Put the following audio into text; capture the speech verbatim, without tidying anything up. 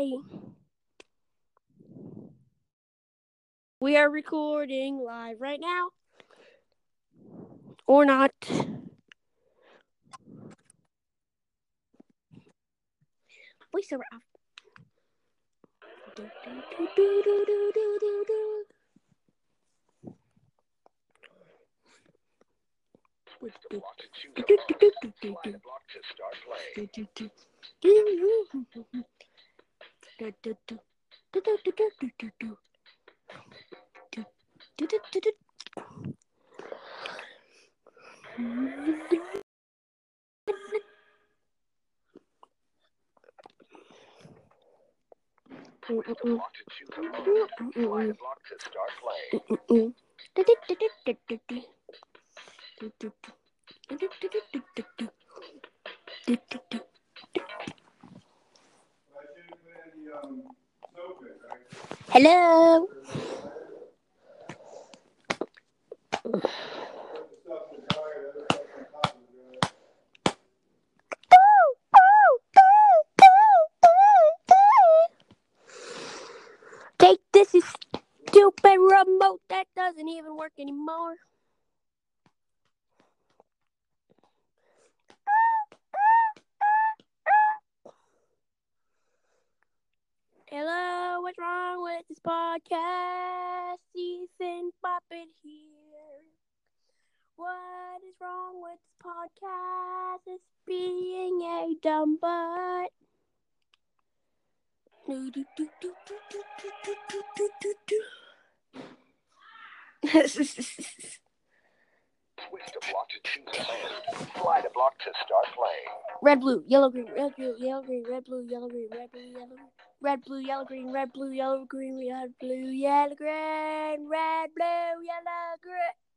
everybody. We are recording live right now. Or not. Voiceover off. Do, do, do, do, do, do, do, do. Twist the block to choose a song. Slide a block to start playing. Do, do, do. Do, do, do. Do, do, do, do, do, do, do. Do, do, do, do, do. Twist the block to choose a song. Slide a block to start playing. Do, do, do, do, do, do, do. Do, do, do. Do, do, do, do, do, do. Do, do, do. Hello. Take this stupid remote that doesn't even work anymore. Hello, what's wrong with this podcast? Ethan Poppet here. What is wrong with this podcast? It's being a dumb butt. Do, do, do, do, do, do, do, do, do, do. Twist a block to choose a band. Slide a block to start playing. Red, blue, yellow, green, red, blue, yellow, green, red, blue, yellow, green, red, blue, yellow, red, blue, yellow, green, red, blue, yellow, green, red, blue, yellow, green, red, blue, yellow, green.